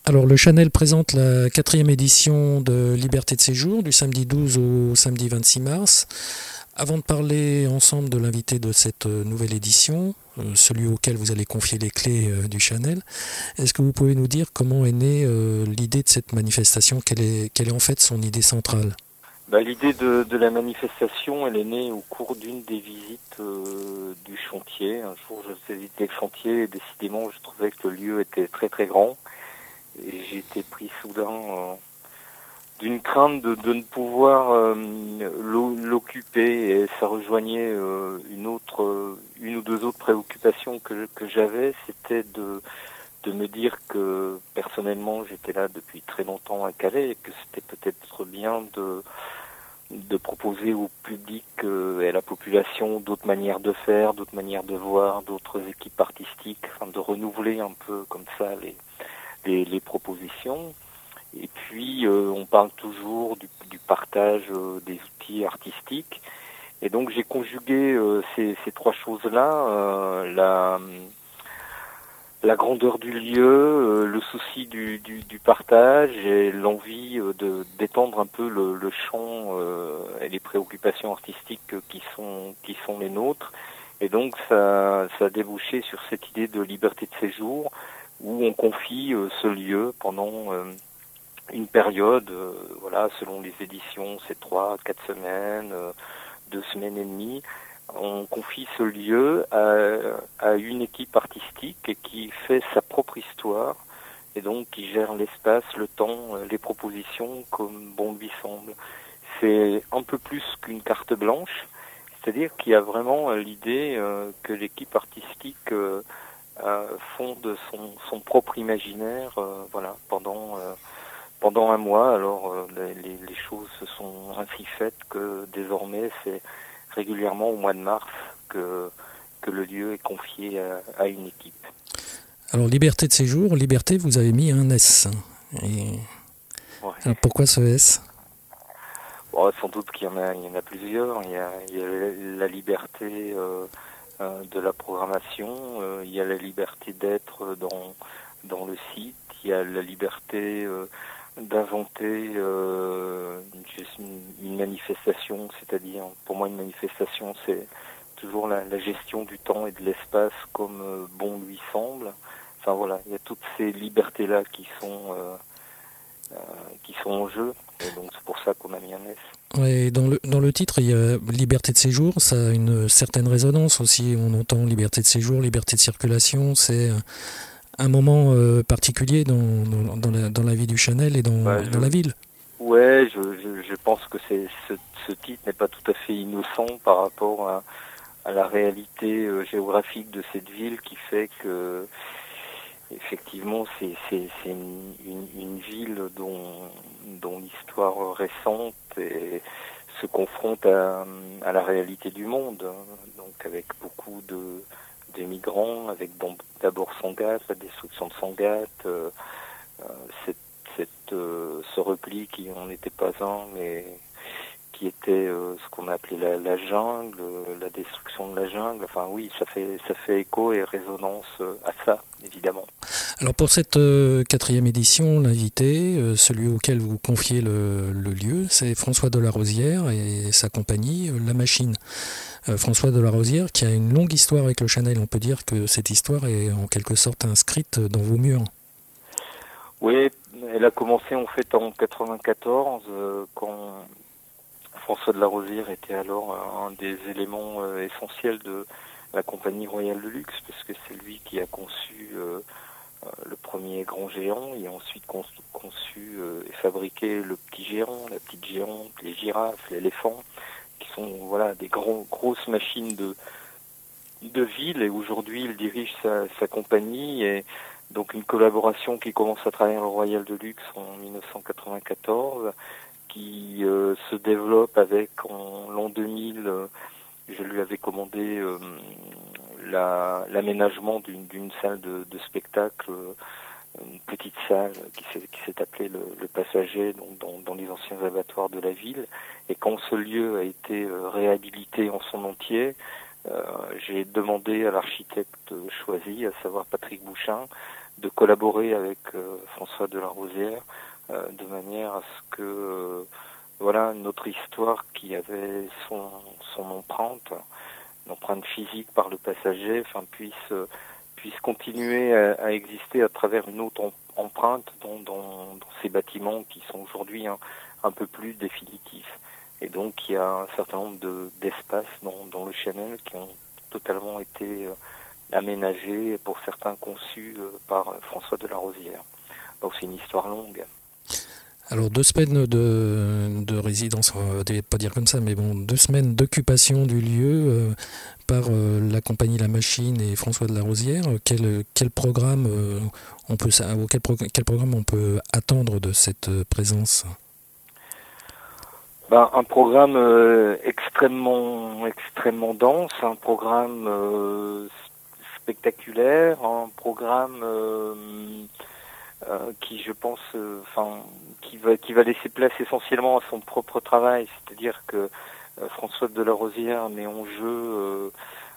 Alors, le Chanel présente la 4e édition de Liberté de séjour du samedi 12 au samedi 26 mars. Avant de parler ensemble de l'invité de cette nouvelle édition, celui auquel vous allez confier les clés du Chanel, est-ce que vous pouvez nous dire comment est née l'idée de cette manifestation? Quelle est en fait son idée centrale? L'idée de la manifestation, elle est née au cours d'une des visites du chantier. Un jour, je visitais le chantier et décidément, je trouvais que le lieu était très très grand. Et j'ai été pris soudain d'une crainte de ne pouvoir l'occuper. Et ça rejoignait une ou deux autres préoccupations que j'avais. C'était de me dire que personnellement, j'étais là depuis très longtemps à Calais et que c'était peut-être bien de proposer au public et à la population d'autres manières de faire, d'autres manières de voir, d'autres équipes artistiques, enfin de renouveler un peu comme ça les propositions. Et puis on parle toujours du partage des outils artistiques. Et donc j'ai conjugué ces trois choses-là, la grandeur du lieu, le souci du partage et l'envie d'étendre un peu le champ et les préoccupations artistiques qui sont les nôtres. Et donc ça a débouché sur cette idée de liberté de séjour où on confie ce lieu pendant une période, selon les éditions, c'est 3, 4 semaines, 2 semaines et demie. On confie ce lieu à une équipe artistique qui fait sa propre histoire et donc qui gère l'espace, le temps, les propositions comme bon lui semble. C'est un peu plus qu'une carte blanche, c'est-à-dire qu'il y a vraiment l'idée que l'équipe artistique fonde son propre imaginaire pendant un mois. Alors les choses se sont ainsi faites que désormais c'est régulièrement au mois de mars que le lieu est confié à une équipe. Alors, liberté de séjour, liberté, vous avez mis un S. Et... Ouais. Alors, pourquoi ce S? Sans doute qu'il y en a plusieurs. Il y a la liberté de la programmation, il y a la liberté d'être dans le site, il y a la liberté d'inventer une manifestation, c'est-à-dire pour moi une manifestation c'est toujours la gestion du temps et de l'espace comme bon lui semble. Enfin voilà, il y a toutes ces libertés-là qui sont en jeu, et donc c'est pour ça qu'on a mis un S. Ouais, dans le titre, il y a liberté de séjour, ça a une certaine résonance aussi. On entend liberté de séjour, liberté de circulation. C'est un moment particulier dans la vie du Chanel et dans la ville. Ouais, je pense que ce titre n'est pas tout à fait innocent par rapport à la réalité géographique de cette ville qui fait que effectivement c'est une ville dont l'histoire récente se confronte à la réalité du monde, donc avec beaucoup de migrants, avec d'abord Sangatte, la destruction de Sangatte, ce repli qui n'en était pas un, mais qui était ce qu'on a appelé la jungle, la destruction de la jungle. Enfin oui, ça fait écho et résonance à ça, évidemment. Alors pour cette 4e édition, l'invité, celui auquel vous confiez le lieu, c'est François de la Rosière et sa compagnie, La Machine. François de la Rosière qui a une longue histoire avec le Chanel. On peut dire que cette histoire est en quelque sorte inscrite dans vos murs. Oui, elle a commencé en fait en 94 quand François de la Rosière était alors un des éléments essentiels de la compagnie royale de luxe, parce que c'est lui qui a conçu le premier grand géant, et ensuite conçu et fabriqué le petit géant, la petite géante, les girafes, l'éléphant, qui sont des grosses machines de ville. Et aujourd'hui il dirige sa compagnie, et donc une collaboration qui commence à travers le Royal de Luxe en 1994, qui se développe avec en l'an 2000, je lui avais commandé l'aménagement d'une salle de spectacle, une petite salle qui s'est appelée le Passager, donc dans les anciens abattoirs de la ville. Et quand ce lieu a été réhabilité en son entier, j'ai demandé à l'architecte choisi, à savoir Patrick Bouchin, de collaborer avec François de la Rosière, de manière à ce que voilà, notre histoire qui avait son empreinte, une empreinte physique par le passager, enfin puisse continuer à exister à travers une autre empreinte dans ces bâtiments qui sont aujourd'hui un peu plus définitifs. Et donc il y a un certain nombre d'espaces dans le Channel qui ont totalement été aménagés, et pour certains conçus par François de la Rosière. Donc c'est une histoire longue. Alors 2 semaines de résidence, on va pas dire comme ça, mais bon, 2 semaines d'occupation du lieu par la compagnie La Machine et François de la Rosière. Quel programme quel programme on peut attendre de cette présence? Un programme extrêmement dense, un programme spectaculaire, un programme qui, je pense, qui va laisser place essentiellement à son propre travail, c'est-à-dire que François de la Rosière met en jeu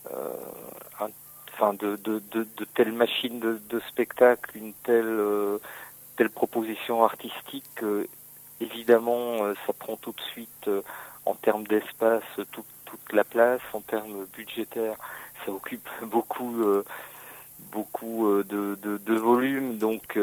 de telles machines de spectacle, une telle proposition artistique. Évidemment, ça prend tout de suite, en termes d'espace, toute la place. En termes budgétaires, ça occupe beaucoup de volume. Donc,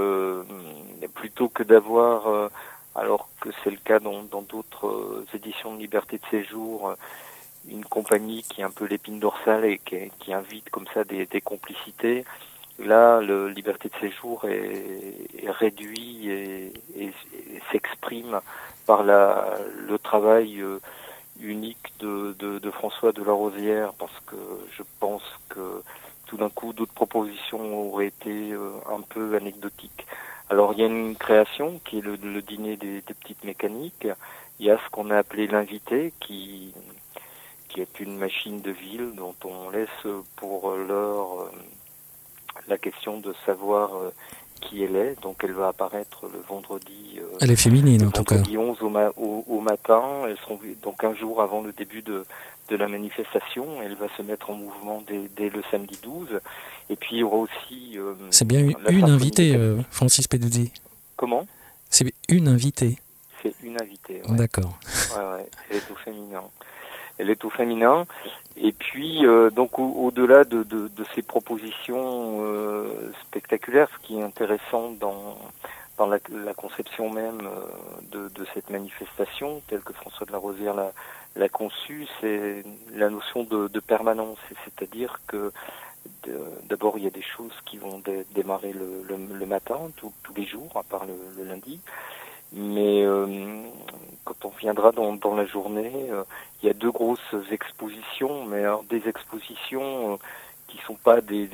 plutôt que d'avoir, alors que c'est le cas dans d'autres éditions de Liberté de Séjour, une compagnie qui est un peu l'épine dorsale et qui invite comme ça des complicités. Là, le Liberté de Séjour est réduit et s'exprime par le travail unique de François de la Rosière, parce que je pense que tout d'un coup, d'autres propositions auraient été un peu anecdotiques. Alors, il y a une création qui est le dîner des petites mécaniques. Il y a ce qu'on a appelé l'invité, qui est une machine de ville dont on laisse pour l'heure la question de savoir qui elle est. Donc elle va apparaître le vendredi. Elle est féminine en tout cas. Le vendredi 11 au matin. Elles seront donc un jour avant le début de la manifestation. Elle va se mettre en mouvement dès le samedi 12. Et puis il y aura aussi... c'est bien une invitée, Francis Peduzzi. Comment ? C'est une invitée. C'est une invitée, ouais. D'accord. Ouais, elle est au féminin. Elle est au féminin. Et puis, donc, au-delà de ces propositions spectaculaires, ce qui est intéressant dans la conception même de cette manifestation, telle que François de la Rosière l'a conçue, c'est la notion de permanence. C'est-à-dire que d'abord, il y a des choses qui vont démarrer le matin, tous les jours, à part le lundi. Mais quand on viendra dans la journée, il y a 2 grosses expositions, mais alors des expositions qui sont pas des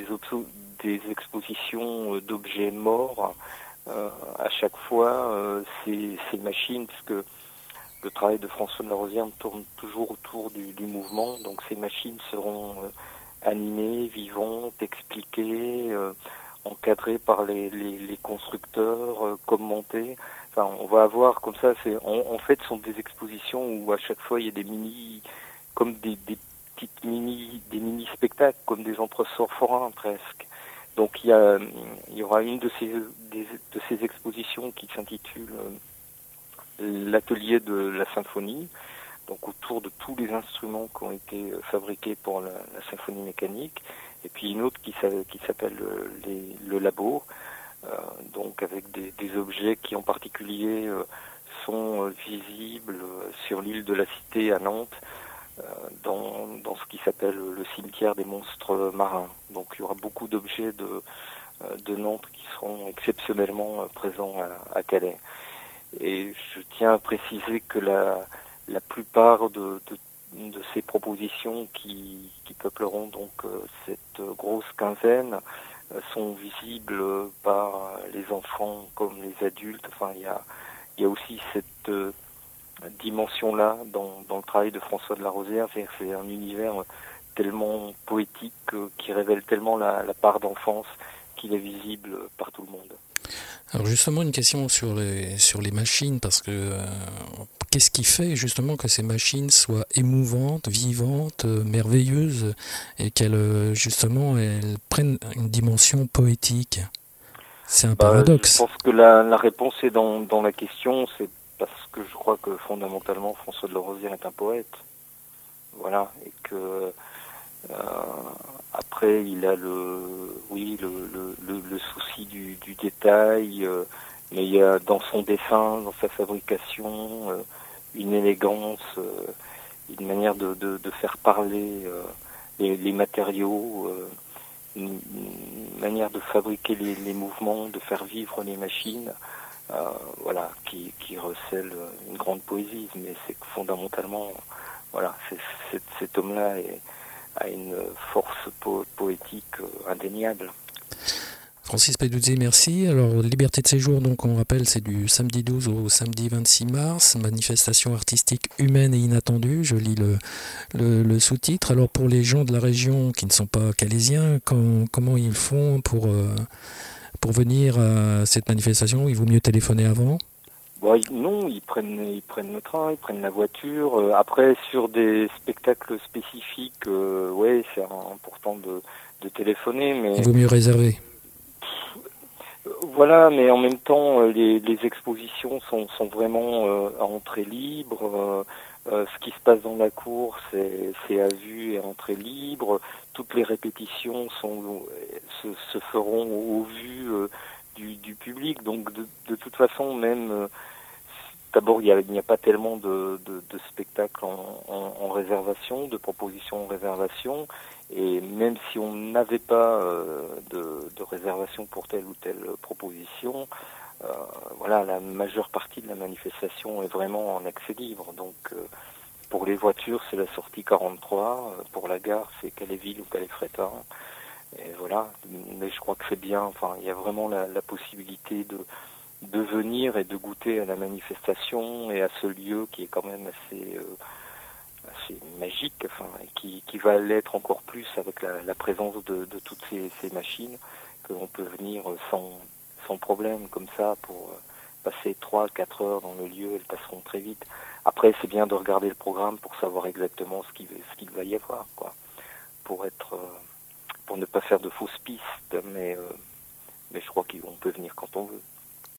expositions d'objets morts. À chaque fois, ces machines, puisque le travail de François de la Rosière tourne toujours autour du mouvement, donc ces machines seront animées, vivantes, expliquées, encadrées par les constructeurs, commentées. Enfin, on va avoir comme ça, en fait, ce sont des expositions où à chaque fois il y a des comme des mini spectacles, comme des entresorts forains presque. Donc il y aura une de ces expositions qui s'intitule l'atelier de la symphonie, donc autour de tous les instruments qui ont été fabriqués pour la symphonie mécanique, et puis une autre qui s'appelle le labo. Donc avec des objets qui en particulier sont visibles sur l'île de la Cité à Nantes, dans ce qui s'appelle le cimetière des monstres marins. Donc il y aura beaucoup d'objets de Nantes qui seront exceptionnellement présents à Calais. Et je tiens à préciser que la plupart de ces propositions qui peupleront donc cette grosse quinzaine sont visibles par les enfants comme les adultes. Enfin, il y a aussi cette dimension-là dans le travail de François de la Rosière. C'est un univers tellement poétique qui révèle tellement la part d'enfance qu'il est visible par tout le monde. Alors justement, une question sur les machines, parce que qu'est-ce qui fait justement que ces machines soient émouvantes, vivantes, merveilleuses, et qu'elles justement elles prennent une dimension poétique? C'est un paradoxe. Je pense que la réponse est dans la question, c'est parce que je crois que fondamentalement François de la Rosière est un poète. Voilà, et que après il a le souci du détail, mais il y a dans son dessin, dans sa fabrication, une élégance, une manière de faire parler les matériaux, une manière de fabriquer les mouvements, de faire vivre les machines, voilà, qui recèle une grande poésie. Mais c'est que fondamentalement, voilà, cet homme-là a une force poétique indéniable. Francis Peduzzi, merci. Alors, liberté de séjour, donc on rappelle, c'est du samedi 12 au samedi 26 mars, manifestation artistique humaine et inattendue, je lis le sous-titre. Alors, pour les gens de la région qui ne sont pas calaisiens, comment ils font pour venir à cette manifestation? Il vaut mieux téléphoner avant? Bon, non, ils prennent le train, ils prennent la voiture. Après, sur des spectacles spécifiques, ouais, c'est important de téléphoner, mais il vaut mieux réserver. Voilà, mais en même temps, les expositions sont vraiment à entrée libre. Ce qui se passe dans la cour, c'est à vue et à entrée libre. Toutes les répétitions se feront au vu du public. Donc, de toute façon, même d'abord, il n'y a pas tellement de spectacles en réservation, de propositions en réservation. Et même si on n'avait pas de réservation pour telle ou telle proposition, voilà, la majeure partie de la manifestation est vraiment en accès libre. Donc, pour les voitures, c'est la sortie 43. Pour la gare, c'est Calais-Ville ou Calais-Frétin. Et voilà. Mais je crois que c'est bien. Enfin, il y a vraiment la possibilité de venir et de goûter à la manifestation et à ce lieu qui est quand même assez magique, enfin, qui va l'être encore plus avec la présence de toutes ces machines, que l'on peut venir sans problème comme ça pour passer 3-4 heures dans le lieu. Elles passeront très vite. Après, c'est bien de regarder le programme pour savoir exactement ce qu'il va y avoir, quoi, pour ne pas faire de fausses pistes, mais je crois qu'on peut venir quand on veut.